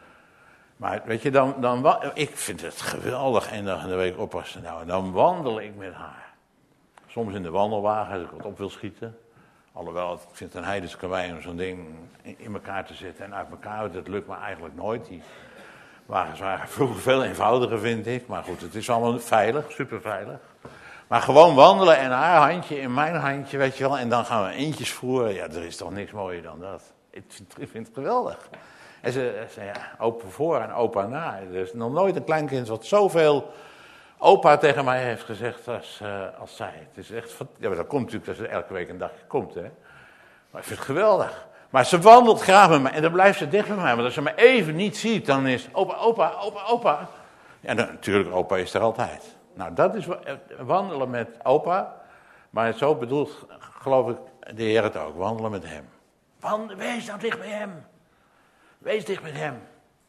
Maar weet je, dan, dan, ik vind het geweldig één dag in de week oppassen. Nou, en dan wandel ik met haar. Soms in de wandelwagen als ik wat op wil schieten. Alhoewel, ik vind het een heidens karwei om zo'n ding in, in elkaar te zetten en uit elkaar. Dat lukt me eigenlijk nooit. Die wagens waren vroeger veel eenvoudiger, vind ik. Maar goed, het is allemaal veilig, super veilig. Maar gewoon wandelen en haar handje in mijn handje, weet je wel. En dan gaan we eentjes voeren. Ja, er is toch niks mooier dan dat. Ik vind, ik vind het geweldig. En ze zei, ja, opa voor en opa na. Er is nog nooit een kleinkind wat zoveel opa tegen mij heeft gezegd als, uh, als zij. Het is echt, ja, maar dat komt natuurlijk dat ze elke week een dagje komt, hè. Maar ik vind het geweldig. Maar ze wandelt graag met mij en dan blijft ze dicht bij mij. Want als ze me even niet ziet, dan is opa, opa, opa, opa. Ja, dan, natuurlijk, opa is er altijd. Nou, dat is wandelen met opa. Maar zo bedoelt, geloof ik, de Heer het ook. Wandelen met hem. Wandel, wees nou dicht bij hem. Wees dicht met hem.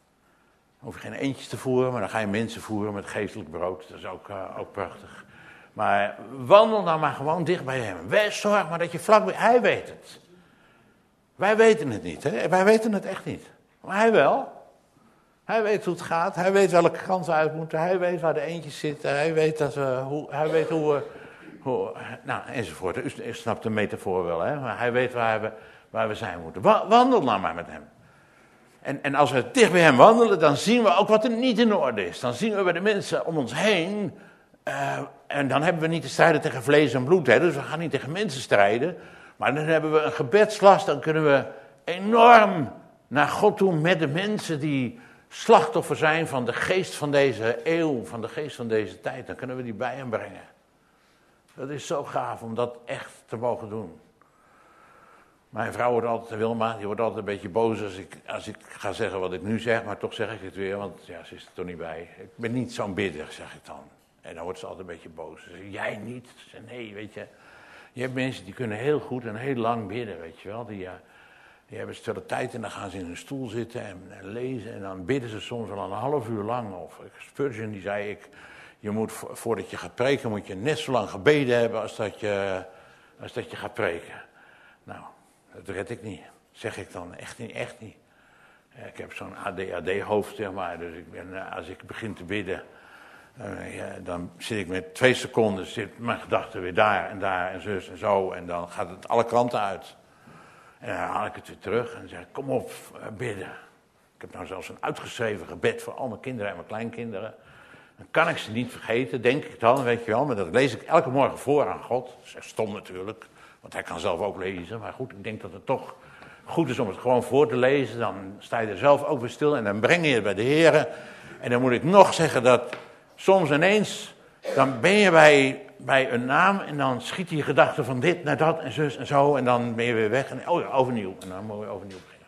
Dan hoef je geen eentjes te voeren, maar dan ga je mensen voeren met geestelijk brood. Dat is ook, uh, ook prachtig. Maar wandel nou maar gewoon dicht bij hem. Wees, zorg maar dat je vlak bij... Hij weet het. Wij weten het niet, hè. Wij weten het echt niet. Maar hij wel. Hij weet hoe het gaat. Hij weet welke kant we uit moeten. Hij weet waar de eentjes zitten. Hij weet, dat we, hoe, hij weet hoe we... Hoe, nou, enzovoort. U, u snapt de metafoor wel, hè. Maar hij weet waar we, waar we zijn moeten. Wa- wandel nou maar met hem. En, en als we dicht bij hem wandelen, dan zien we ook wat er niet in orde is. Dan zien we bij de mensen om ons heen uh, en dan hebben we niet te strijden tegen vlees en bloed, hè, dus we gaan niet tegen mensen strijden. Maar dan hebben we een gebedslast, dan kunnen we enorm naar God toe met de mensen die slachtoffer zijn van de geest van deze eeuw, van de geest van deze tijd. Dan kunnen we die bij hem brengen. Dat is zo gaaf om dat echt te mogen doen. Mijn vrouw wordt altijd, Wilma, die wordt altijd een beetje boos als ik, als ik ga zeggen wat ik nu zeg, maar toch zeg ik het weer, want ja, ze is er toch niet bij. Ik ben niet zo'n bidder, zeg ik dan. En dan wordt ze altijd een beetje boos. Ze zegt, jij niet? Ze zegt, nee, weet je. Je hebt mensen die kunnen heel goed en heel lang bidden, weet je wel. Die, uh, die hebben stille tijd en dan gaan ze in hun stoel zitten en, en lezen. En dan bidden ze soms wel een half uur lang. Of Spurgeon die zei, ik, je moet voordat je gaat preken, moet je net zo lang gebeden hebben als dat je, als dat je gaat preken. Nou, dat red ik niet, zeg ik dan. Echt niet, echt niet. Ik heb zo'n A D H D-hoofd, zeg maar. Dus ik ben, als ik begin te bidden, uh, ja, dan zit ik met twee seconden, zit mijn gedachten weer daar en daar en zus en zo. En dan gaat het alle kanten uit. En dan haal ik het weer terug en dan zeg ik, kom op, uh, bidden. Ik heb nou zelfs een uitgeschreven gebed voor al mijn kinderen en mijn kleinkinderen. Dan kan ik ze niet vergeten, denk ik dan, weet je wel. Maar dat lees ik elke morgen voor aan God. Dat is echt stom natuurlijk. Want hij kan zelf ook lezen, maar goed, ik denk dat het toch goed is om het gewoon voor te lezen. Dan sta je er zelf ook weer stil en dan breng je het bij de Heer. En dan moet ik nog zeggen dat soms ineens, dan ben je bij, bij een naam en dan schiet je gedachten van dit naar dat en zus en zo. En dan ben je weer weg en oh ja, overnieuw. En dan moet je overnieuw beginnen.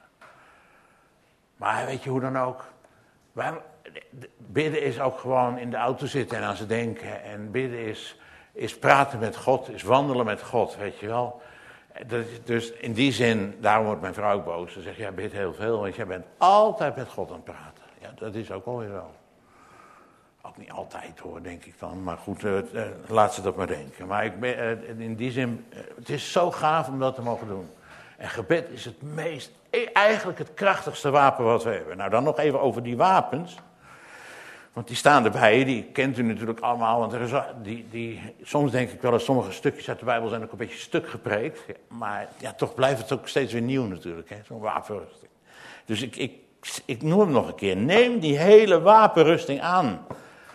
Maar weet je hoe dan ook, wij, bidden is ook gewoon in de auto zitten en aan ze denken. En bidden is... is praten met God, is wandelen met God, weet je wel. Dus in die zin, daarom wordt mijn vrouw ook boos. Ze zegt, jij bidt heel veel, want jij bent altijd met God aan het praten. Ja, dat is ook alweer zo. Ook niet altijd hoor, denk ik dan. Maar goed, uh, uh, laat ze dat maar denken. Maar ik ben, uh, in die zin, uh, het is zo gaaf om dat te mogen doen. En gebed is het meest, eigenlijk het krachtigste wapen wat we hebben. Nou, dan nog even over die wapens. Want die staan erbij, die kent u natuurlijk allemaal. Want er is, die, die, soms denk ik wel dat sommige stukjes uit de Bijbel zijn ook een beetje stuk gepreekt. Maar ja, toch blijft het ook steeds weer nieuw natuurlijk, hè, zo'n wapenrusting. Dus ik, ik, ik noem hem nog een keer. Neem die hele wapenrusting aan.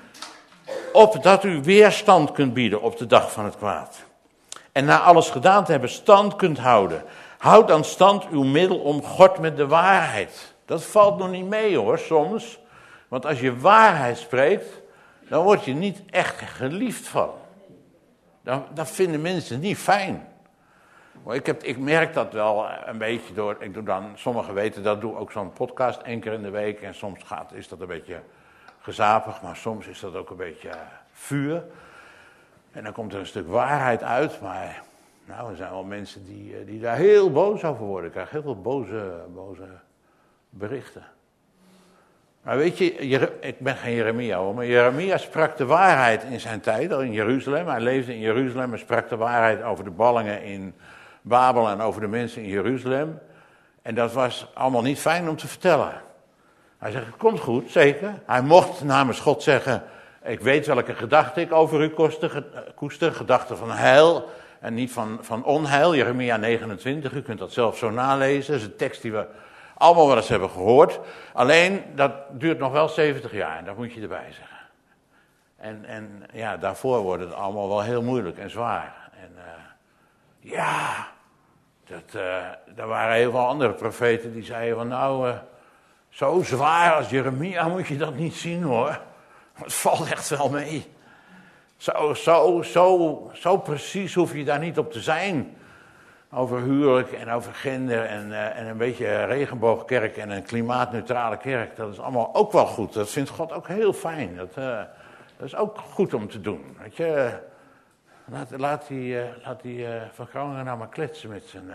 Opdat u weerstand kunt bieden op de dag van het kwaad. En na alles gedaan te hebben stand kunt houden. Houd dan stand uw middel omgord met de waarheid. Dat valt nog niet mee hoor, soms. Want als je waarheid spreekt, dan word je niet echt geliefd van. Dan, dat vinden mensen niet fijn. Maar ik, heb, ik merk dat wel een beetje door, ik doe dan, sommigen weten dat, doe ook zo'n podcast één keer in de week. En soms gaat, is dat een beetje gezapig, maar soms is dat ook een beetje uh, vuur. En dan komt er een stuk waarheid uit, maar nou, er zijn wel mensen die, die daar heel boos over worden. Ik krijg heel veel boze, boze berichten. Maar weet je, ik ben geen Jeremia hoor, maar Jeremia sprak de waarheid in zijn tijd, al in Jeruzalem. Hij leefde in Jeruzalem en sprak de waarheid over de ballingen in Babel en over de mensen in Jeruzalem. En dat was allemaal niet fijn om te vertellen. Hij zegt, het komt goed, zeker. Hij mocht namens God zeggen, ik weet welke gedachten ik over u koester, koester gedachten van heil en niet van, van onheil. Jeremia negenentwintig, u kunt dat zelf zo nalezen, dat is een tekst die we allemaal wel eens hebben gehoord. Alleen, dat duurt nog wel zeventig jaar. En dat moet je erbij zeggen. En, en ja, daarvoor wordt het allemaal wel heel moeilijk en zwaar. En uh, ja, dat, uh, er waren heel veel andere profeten die zeiden van nou, uh, zo zwaar als Jeremia moet je dat niet zien hoor. Het valt echt wel mee. Zo, zo, zo, zo precies hoef je daar niet op te zijn. Over huwelijk en over gender en, uh, en een beetje regenboogkerk en een klimaatneutrale kerk. Dat is allemaal ook wel goed. Dat vindt God ook heel fijn. Dat, uh, dat is ook goed om te doen. Weet je, laat, laat die, uh, laat die uh, Van Groningen nou maar kletsen met zijn, uh,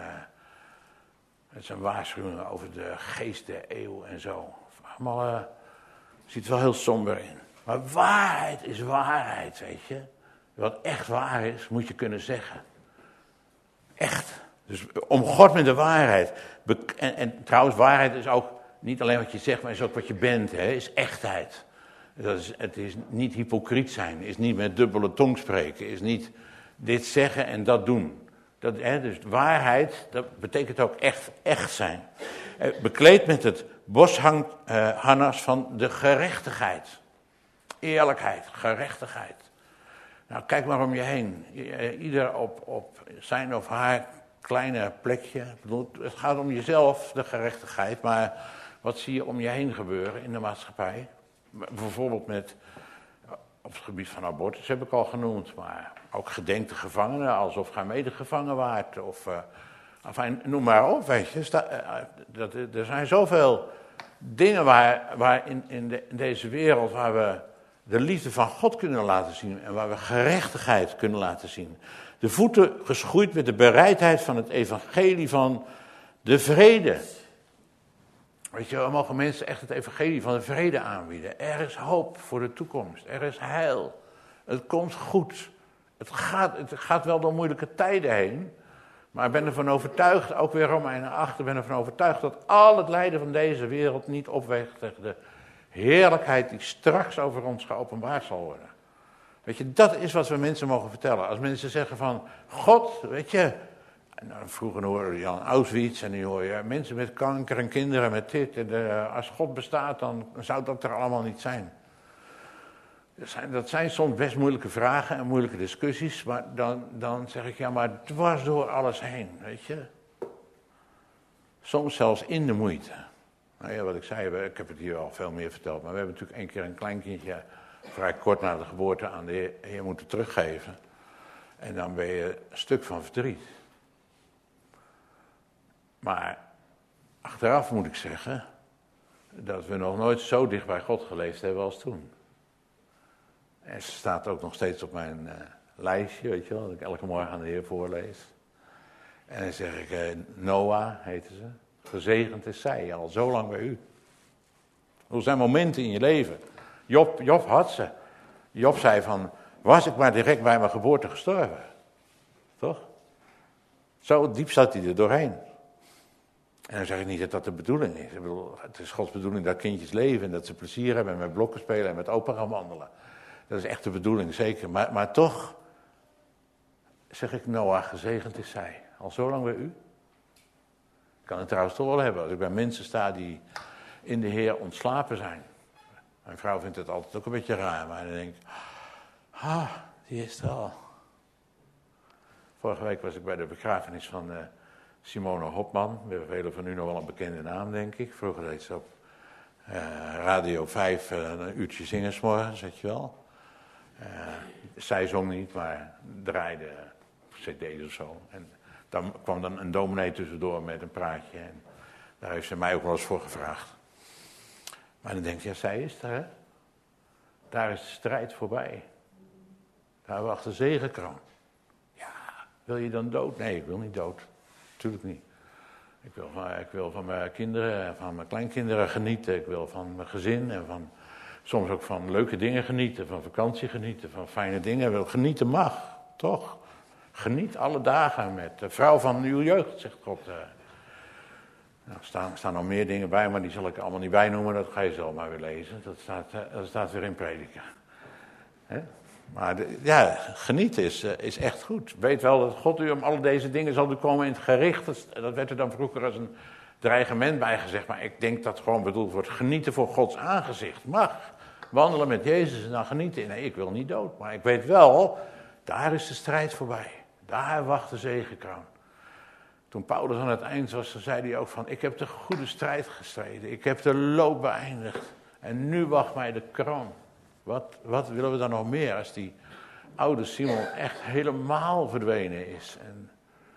met zijn waarschuwingen over de geest der eeuw en zo. Allemaal uh, ziet er wel heel somber in. Maar waarheid is waarheid, weet je. Wat echt waar is, moet je kunnen zeggen. Echt. Dus omgord met de waarheid. En, en trouwens, waarheid is ook niet alleen wat je zegt, maar is ook wat je bent. Hè? Is echtheid. Dat is, het is niet hypocriet zijn. Is niet met dubbele tong spreken. Is niet dit zeggen en dat doen. Dat, hè, dus waarheid, dat betekent ook echt, echt zijn. Bekleed met het bosharnas uh, van de gerechtigheid. Eerlijkheid, gerechtigheid. Nou, kijk maar om je heen. Ieder op, op zijn of haar kleine plekje. Ik bedoel, het gaat om jezelf, de gerechtigheid, maar wat zie je om je heen gebeuren in de maatschappij? Bijvoorbeeld met, op het gebied van abortus heb ik al genoemd, maar ook gedenk de gevangenen alsof gij medegevangen waart. Of, uh, enfin, noem maar op, weet je. Sta, uh, dat, er zijn zoveel dingen waar, waar in, in, de, in deze wereld waar we de liefde van God kunnen laten zien en waar we gerechtigheid kunnen laten zien. De voeten geschoeid met de bereidheid van het evangelie van de vrede. Weet je, we mogen mensen echt het evangelie van de vrede aanbieden. Er is hoop voor de toekomst. Er is heil. Het komt goed. Het gaat, het gaat wel door moeilijke tijden heen. Maar ik ben ervan overtuigd, ook weer Romeinen acht, ik ben ervan overtuigd dat al het lijden van deze wereld niet opweegt tegen de heerlijkheid die straks over ons geopenbaard zal worden. Weet je, dat is wat we mensen mogen vertellen. Als mensen zeggen van, God, weet je, nou, vroeger hoorde je aan Auschwitz en nu hoor je mensen met kanker en kinderen met dit. En de, als God bestaat, dan zou dat er allemaal niet zijn. Dat zijn, dat zijn soms best moeilijke vragen en moeilijke discussies, maar dan, dan zeg ik, ja, maar dwars door alles heen, weet je. Soms zelfs in de moeite. Nou ja, wat ik zei, ik heb het hier al veel meer verteld, maar we hebben natuurlijk één keer een kleinkindje vrij kort na de geboorte aan de Heer, Heer moeten teruggeven. En dan ben je een stuk van verdriet. Maar achteraf moet ik zeggen dat we nog nooit zo dicht bij God geleefd hebben als toen. En ze staat ook nog steeds op mijn uh, lijstje, weet je wel, dat ik elke morgen aan de Heer voorlees. En dan zeg ik, uh, Noah heette ze, gezegend is zij, al zo lang bij u. Er zijn momenten in je leven. Job, Job had ze. Job zei van, was ik maar direct bij mijn geboorte gestorven. Toch? Zo diep zat hij er doorheen. En dan zeg ik niet dat dat de bedoeling is. Ik bedoel, het is Gods bedoeling dat kindjes leven en dat ze plezier hebben en met blokken spelen en met opa gaan wandelen. Dat is echt de bedoeling, zeker. Maar, maar toch zeg ik, Noah, gezegend is zij. Al zo lang bij u. Ik kan het trouwens toch wel hebben als ik bij mensen sta die in de Heer ontslapen zijn. Mijn vrouw vindt het altijd ook een beetje raar, maar dan denk ik, ah, die is er al. Vorige week was ik bij de begrafenis van uh, Simone Hopman. We hebben velen van u nog wel een bekende naam, denk ik. Vroeger deed ze op uh, Radio vijf uh, een uurtje zingen 's morgens, weet je wel. Uh, zij zong niet, maar draaide cd's of zo. En dan kwam dan een dominee tussendoor met een praatje. En daar heeft ze mij ook wel eens voor gevraagd. Maar dan denk je, ja, zij is er, hè. Daar is de strijd voorbij. Daar wacht de zegenkroon. Ja, wil je dan dood? Nee, ik wil niet dood. Tuurlijk niet. Ik wil, van, ik wil van mijn kinderen, van mijn kleinkinderen genieten. Ik wil van mijn gezin en van, soms ook van leuke dingen genieten. Van vakantie genieten, van fijne dingen. Wil genieten mag, toch? Geniet alle dagen met de vrouw van uw jeugd, zegt God. Nou, er staan, staan nog meer dingen bij, maar die zal ik allemaal niet bijnoemen. Dat ga je zelf maar weer lezen. Dat staat, dat staat weer in Prediker. He? Maar de, ja, genieten is, is echt goed. Weet wel dat God u om al deze dingen zal doen komen in het gericht. Dat, dat werd er dan vroeger als een dreigement bij gezegd. Maar ik denk dat het gewoon bedoeld wordt. Genieten voor Gods aangezicht. Mag. Wandelen met Jezus en dan genieten. Nee, ik wil niet dood. Maar ik weet wel, daar is de strijd voorbij. Daar wacht de zegenkroon. Toen Paulus aan het eind was, dan zei hij ook van, ik heb de goede strijd gestreden. Ik heb de loop beëindigd. En nu wacht mij de kroon. Wat, wat willen we dan nog meer als die oude Simon echt helemaal verdwenen is? En,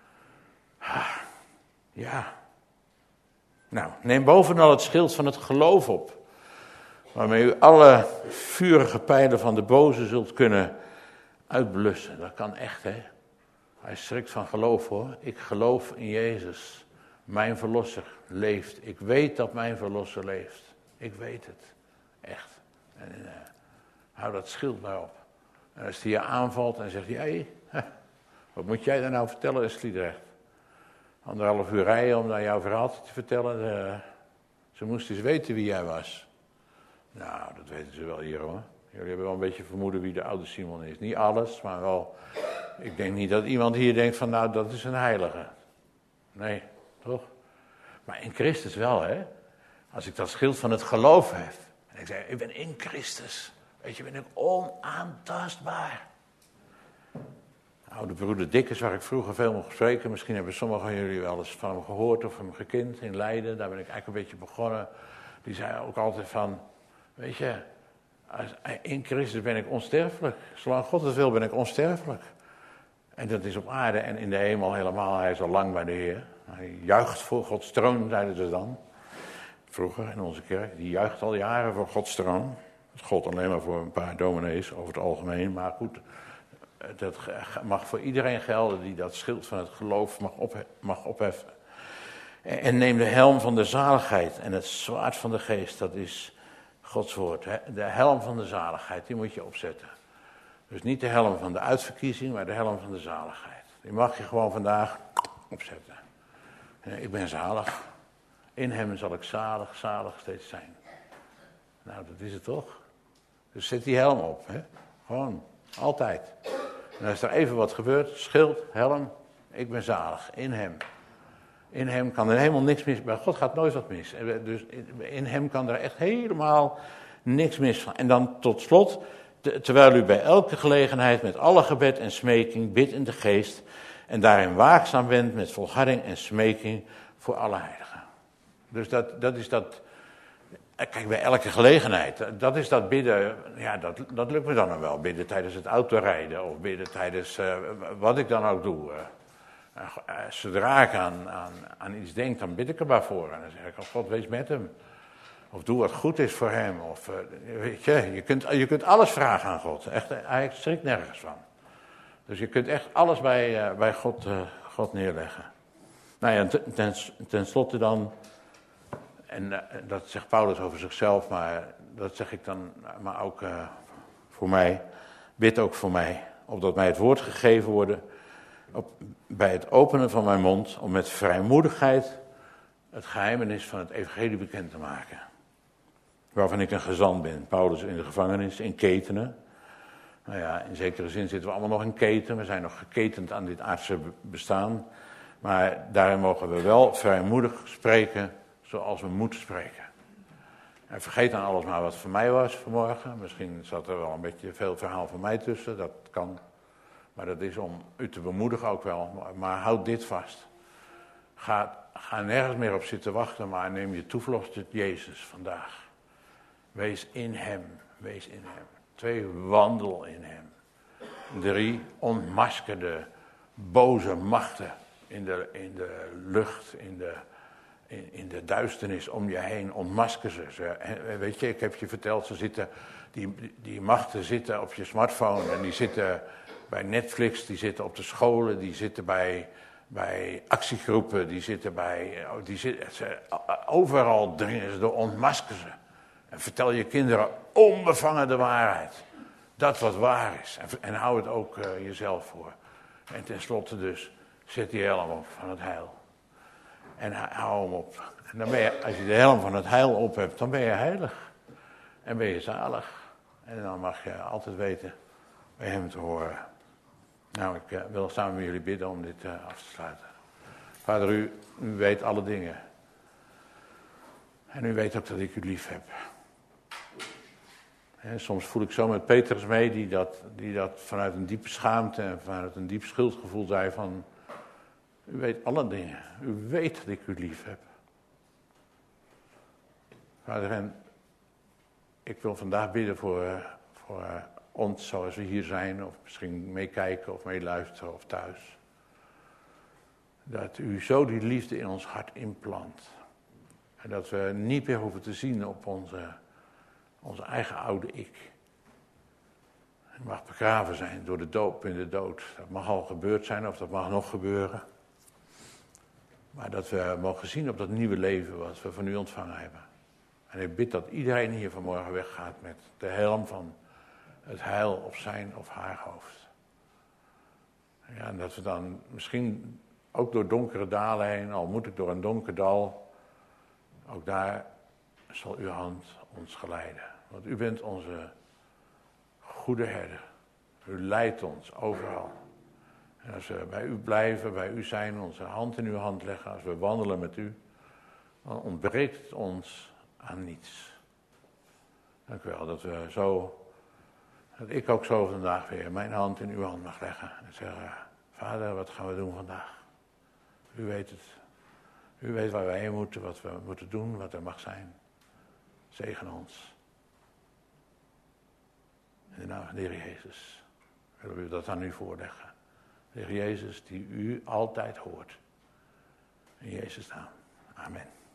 ah, ja. Nou, neem bovenal het schild van het geloof op. Waarmee u alle vurige pijlen van de boze zult kunnen uitblussen. Dat kan echt, hè. Hij schrikt van geloof, hoor. Ik geloof in Jezus. Mijn verlosser leeft. Ik weet dat mijn verlosser leeft. Ik weet het. Echt. En uh, hou dat schild maar op. En als hij je aanvalt en zegt hij, hey, wat moet jij daar nou vertellen, is Sliedrecht? Anderhalf uur rijden om naar jouw verhaal te vertellen. Uh, ze moesten eens weten wie jij was. Nou, dat weten ze wel hier, hoor. Jullie hebben wel een beetje vermoeden wie de oude Simon is. Niet alles, maar wel. Ik denk niet dat iemand hier denkt van, nou, dat is een heilige. Nee, toch? Maar in Christus wel, hè. Als ik dat schild van het geloof heb. En ik zeg, ik ben in Christus. Weet je, ben ik onaantastbaar. oude broeder Dikkers, waar ik vroeger veel mocht spreken. Misschien hebben sommigen van jullie wel eens van hem gehoord of hem gekend in Leiden. Daar ben ik eigenlijk een beetje begonnen. Die zei ook altijd van, weet je, als, in Christus ben ik onsterfelijk. Zolang God het wil ben ik onsterfelijk. En dat is op aarde en in de hemel helemaal. Hij is al lang bij de Heer. Hij juicht voor Gods troon, zeiden ze dan. Vroeger in onze kerk. Die juicht al jaren voor Gods troon. Dat gold alleen maar voor een paar dominees over het algemeen. Maar goed, dat mag voor iedereen gelden die dat schild van het geloof mag, op, mag opheffen. En neem de helm van de zaligheid en het zwaard van de geest. Dat is Gods woord. De helm van de zaligheid, die moet je opzetten. Dus niet de helm van de uitverkiezing, maar de helm van de zaligheid. Die mag je gewoon vandaag opzetten. Ik ben zalig. In hem zal ik zalig, zalig steeds zijn. Nou, dat is het toch? Dus zet die helm op. Hè? Gewoon, altijd. En als er even wat gebeurt, schild, helm, ik ben zalig. In hem. In hem kan er helemaal niks mis. Bij God gaat nooit wat mis. Dus in hem kan er echt helemaal niks mis van. En dan tot slot, terwijl u bij elke gelegenheid met alle gebed en smeking bidt in de geest en daarin waakzaam bent met volharding en smeking voor alle heiligen. Dus dat, dat is dat, kijk, bij elke gelegenheid, dat is dat bidden, ja, dat, dat lukt me dan nog wel. Bidden tijdens het autorijden of bidden tijdens uh, wat ik dan ook doe. Uh, uh, uh, zodra ik aan, aan, aan iets denk, dan bid ik er maar voor. En dan zeg ik, oh God, wees met hem. Of doe wat goed is voor hem. Of, uh, weet je, je kunt, je kunt alles vragen aan God. Echt, hij strikt nergens van. Dus je kunt echt alles bij, uh, bij God, uh, God neerleggen. Nou ja, ten, ten, ten slotte dan, en uh, dat zegt Paulus over zichzelf, maar dat zeg ik dan maar ook uh, voor mij. Bid ook voor mij, opdat mij het woord gegeven worden, op, bij het openen van mijn mond, om met vrijmoedigheid het geheimenis van het evangelie bekend te maken. Waarvan ik een gezant ben. Paulus in de gevangenis, in ketenen. Nou ja, in zekere zin zitten we allemaal nog in keten. We zijn nog geketend aan dit aardse bestaan. Maar daarin mogen we wel vrijmoedig spreken zoals we moeten spreken. En vergeet dan alles maar wat voor mij was vanmorgen. Misschien zat er wel een beetje veel verhaal van mij tussen. Dat kan. Maar dat is om u te bemoedigen ook wel. Maar houd dit vast. Ga, ga nergens meer op zitten wachten, maar neem je toevlucht tot Jezus vandaag. Wees in hem, wees in hem. Twee, wandel in hem. Drie, ontmaskerde boze machten in de, in de lucht, in de, in, in de duisternis om je heen. Ontmasker ze. ze. En, weet je, ik heb je verteld, ze zitten, die, die machten zitten op je smartphone en die zitten bij Netflix, die zitten op de scholen, die zitten bij, bij actiegroepen, die zitten bij, die zitten, ze, overal dringen ze door, ontmasker ze. En vertel je kinderen onbevangen de waarheid. Dat wat waar is. En, en hou het ook uh, jezelf voor. En tenslotte dus, zet die helm op van het heil. En hou hem op. En dan ben je, als je de helm van het heil op hebt, dan ben je heilig. En ben je zalig. En dan mag je altijd weten bij hem te horen. Nou, ik uh, wil samen met jullie bidden om dit uh, af te sluiten. Vader, u, u weet alle dingen. En u weet ook dat ik u lief heb. En soms voel ik zo met Petrus mee, die dat, die dat vanuit een diepe schaamte en vanuit een diep schuldgevoel zei van, u weet alle dingen. U weet dat ik u lief heb. Vader, en ik wil vandaag bidden voor, voor ons zoals we hier zijn, of misschien meekijken of meeluisteren of thuis. Dat u zo die liefde in ons hart inplant. En dat we niet meer hoeven te zien op onze, onze eigen oude ik. Het mag begraven zijn door de doop in de dood. Dat mag al gebeurd zijn of dat mag nog gebeuren. Maar dat we mogen zien op dat nieuwe leven wat we van u ontvangen hebben. En ik bid dat iedereen hier vanmorgen weggaat met de helm van het heil op zijn of haar hoofd. Ja, en dat we dan misschien ook door donkere dalen heen, al moet ik door een donker dal, ook daar zal uw hand ons geleiden. Want u bent onze goede herder. U leidt ons overal. En als we bij u blijven, bij u zijn, onze hand in uw hand leggen, als we wandelen met u, dan ontbreekt het ons aan niets. Dank u wel dat we zo Dat ik ook zo vandaag weer mijn hand in uw hand mag leggen. En zeggen, Vader, wat gaan we doen vandaag? U weet het. U weet waar wij heen moeten, wat we moeten doen, wat er mag zijn. Zegen ons. In de naam van de Heer Jezus willen we dat aan u voorleggen. De Heer Jezus die u altijd hoort. In Jezus' naam. Amen.